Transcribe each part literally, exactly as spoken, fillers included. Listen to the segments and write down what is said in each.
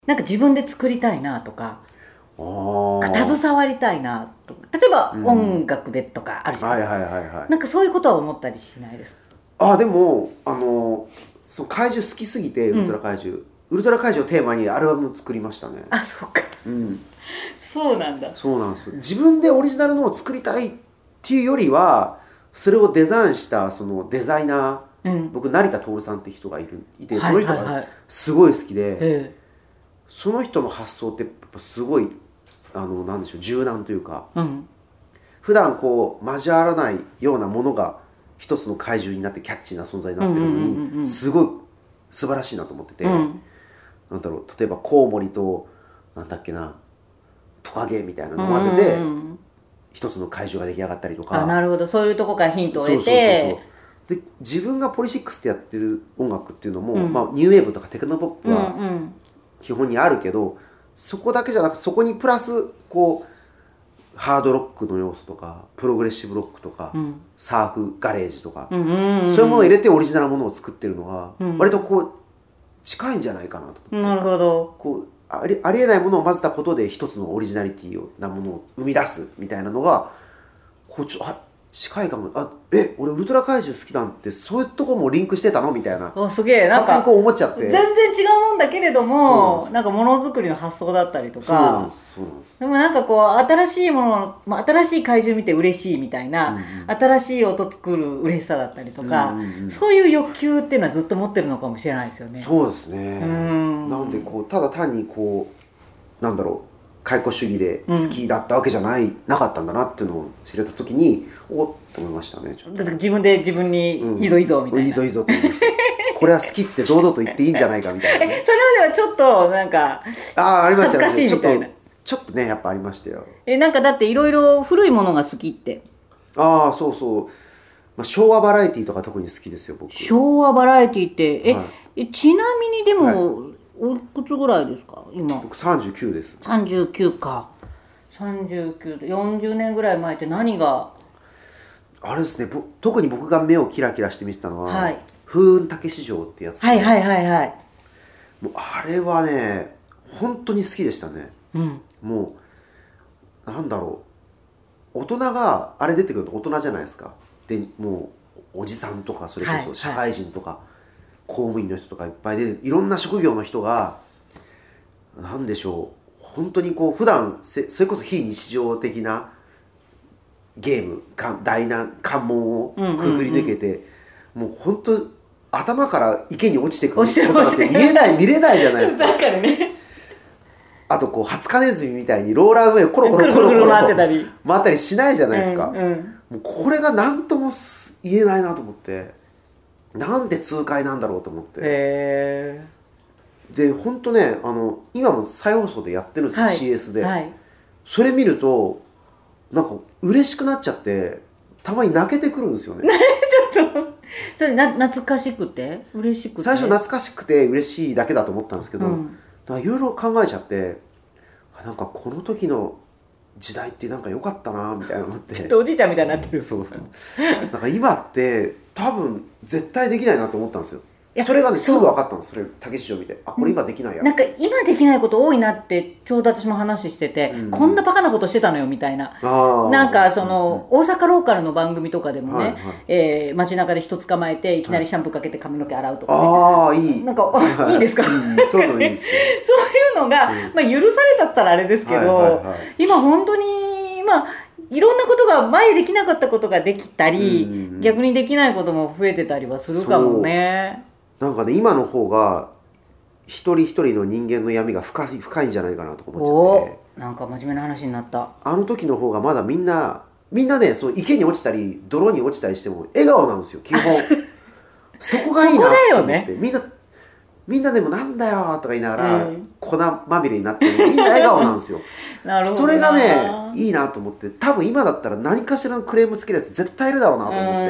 なんか自分で作りたいなとか、携わりたいなとか、例えば音楽でとかあるじゃないですか、うんはいはいはいはい、なんかそういうことは思ったりしないですか？ あでもあのその怪獣好きすぎてウルトラ怪獣、うん、ウルトラ怪獣をテーマにアルバム作りましたね。 あ、そうか、うん、そうなんだ。 そうなんですよ。自分でオリジナルのを作りたいっていうよりは、それをデザインしたそのデザイナー、うん、僕成田徹さんって人がいるいて、その人がすごい好きで、はいはいはい、その人の発想ってやっぱすごいあのなんでしょう、柔軟というか、うん、普段こう交わらないようなものが一つの怪獣になってキャッチーな存在になってるのに、うんうんうんうん、すごい素晴らしいなと思ってて、うん、なんだろう、例えばコウモリとなんだっけなトカゲみたいなのを混ぜて、うんうんうん、一つの怪獣が出来上がったりとか。 あ、なるほど、そういうとこからヒントを得て、そうそうそうそうで自分がポリシックスでやってる音楽っていうのも、うんまあ、ニューウェーブとかテクノポップは基本にあるけど、うんうん、そこだけじゃなくてそこにプラスこうハードロックの要素とかプログレッシブロックとか、うん、サーフガレージとか、うんうんうん、そういうものを入れてオリジナルものを作ってるのは、うん、割とこう近いんじゃないかなと思って。 なるほど。 こうあり、ありえないものを混ぜたことで一つのオリジナリティなものを生み出すみたいなのがこうちょあ近いかも。あえ俺ウルトラ怪獣好きなんてそういうとこもリンクしてたのみたいな。 おすげえ、なんかこう思っちゃって全然違うもんだけれども、なんかものづくりの発想だったりとか、そうなんです、そうなんです。でもなんかこう新しいもの、まあ、新しい怪獣見て嬉しいみたいな、うんうん、新しい音作る嬉しさだったりとか、うんうんうん、そういう欲求っていうのはずっと持ってるのかもしれないですよね。 そうですね。うんなのでこうただ単にこうなんだろう解雇主義で好きだったわけじゃない、うん、なかったんだなっていうのを知れた時におっと思いましたね。ちょっと自分で自分にいいぞいいぞみたいな、うん、 いいぞいいぞと思いましたこれは好きって堂々と言っていいんじゃないかみたいな、ね、 えそれまではちょっとなんかあありましたね、 恥ずかしいみたいな、 ちょっとねやっぱありましたよ。 えなんかだっていろいろ古いものが好きって。 ああそうそう、まあ、昭和バラエティとか特に好きですよ僕。 昭和バラエティってえ、はい、えちなみにでも、はい、おいくつぐらいですか今？ 僕さんじゅうきゅうです。 さんじゅうきゅうか。さんじゅうきゅうでよんじゅうねんぐらい前って何があれですね、特に僕が目をキラキラして見てたのは、はい、風雲竹市場ってやつ、 はいはいはいはい、 もうあれはね本当に好きでしたね、うん、もうなんだろう、大人があれ出てくると大人じゃないですか。でもうおじさんとかそれこそ社会人とか、はいはい、公務員の人とかいっぱいでいろんな職業の人がなんでしょう本当にこう普段せそれこそ非日常的なゲーム大難関門をくぐり抜けて、うんうんうん、もう本当頭から池に落ちてくることなんて見えない見れないじゃないですか。 確かにね。 あとこうハツカネズミみたいにローラー上をコロコロコロコロ回ってたり回ったりしないじゃないですか、 うんうん、 もうこれが何とも言えないなと思って、なんで痛快なんだろうと思って。 へーで本当ねあの今も再放送でやってるんですよ、はい、シーエス で、 はい、 それ見るとなんか嬉しくなっちゃってたまに泣けてくるんですよねちょっとそれな懐かしくて嬉しくて、 最初懐かしくて嬉しいだけだと思ったんですけど、うん、いろいろ考えちゃってなんかこの時の時代ってなんか良かったなみたいなのってちょっとおじいちゃんみたいになってる。 そうなんか今って多分絶対できないなと思ったんですよ。それがねすぐ分かったんです。それ竹市場見て、あこれ今できないや、 なんか今できないこと多いなってちょうど私も話してて、うん、こんなバカなことしてたのよみたいな、なんかその、うん、大阪ローカルの番組とかでもね、はいはい、えー、街中で人捕まえていきなりシャンプーかけて髪の毛洗うとか、ね、 ああいいなんか、はいはい、いいですか、うん、 そういうのいいですよそういうのが、うんまあ、許されたったらあれですけど、はいはいはい、今本当にまあいろんなことが前できなかったことができたり、うんうんうん、逆にできないことも増えてたりはするかもね。なんかね今の方が一人一人の人間の闇が深い、深いんじゃないかなと思っちゃって。 おなんか真面目な話になった。 あの時の方がまだみんなみんなねその池に落ちたり泥に落ちたりしても笑顔なんですよ基本そこがいいなと思って。そこだよね、みんなみんなでもなんだよとか言いながら、うん、粉まみれになってみんな笑顔なんですよなるほど。 それがねいいなと思って。多分今だったら何かしらのクレームつけるやつ絶対いるだろうなと思って、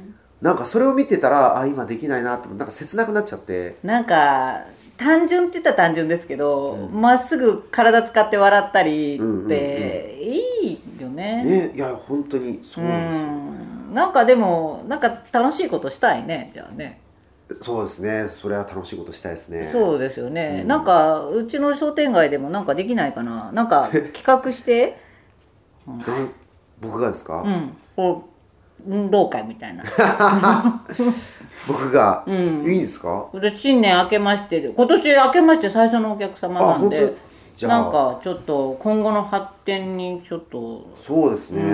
なんかそれを見てたらあ今できないなってなんか切なくなっちゃって。 なんか単純って言ったら単純ですけどま、うん、っすぐ体使って笑ったりっていいよね。 ねいや本当にそうなんですよ。 うんなんかでもなんか楽しいことしたいねじゃあね。 そうですね、それは楽しいことしたいですね。 そうですよね、うん、なんかうちの商店街でもなんかできないかな、なんか企画して、 うん、僕がですか？ うんこう運動会みたいな僕が、うん、いいですか？ で新年明けまして今年明けまして最初のお客様なんで、じゃあなんかちょっと今後の発展にちょっと。 そうですね、うん、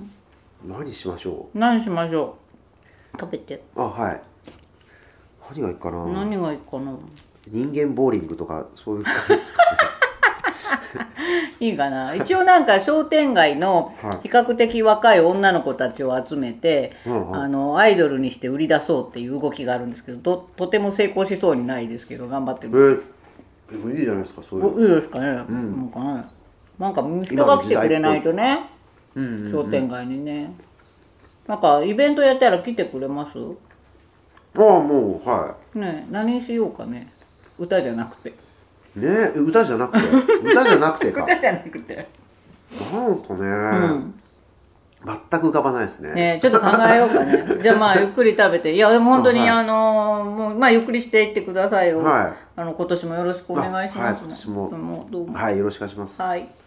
何しましょう何しましょう食べて。 あ、はい。何がいいかな。 何がいいかな。 人間ボーリングとかそういう感じですかねいいかな。一応なんか商店街の比較的若い女の子たちを集めて、はい、あのアイドルにして売り出そうっていう動きがあるんですけど、 と, とても成功しそうにないですけど頑張ってる。 えー、いいじゃないですかそういうの。 いいですかね、うん、なんかね、なんか人が来てくれないとね、うんうんうん、商店街にね。なんかイベントやったら来てくれます？ ああ、もう、はい。 ねえ、何しようかね。歌じゃなくて。 ねえ、歌じゃなくて。歌じゃなくてか。 歌じゃなくて。 なんすかね、うん、全く浮かばないですね。 ねえ、ちょっと考えようかね。じゃあまあ、ゆっくり食べて。いや、でも本当に、あ、はい、あのー、もう、まあ、ゆっくりしていってくださいよ。はい。あの、今年もよろしくお願いします。 はい、今年も。どうも。はい、よろしくお願いします。 はい。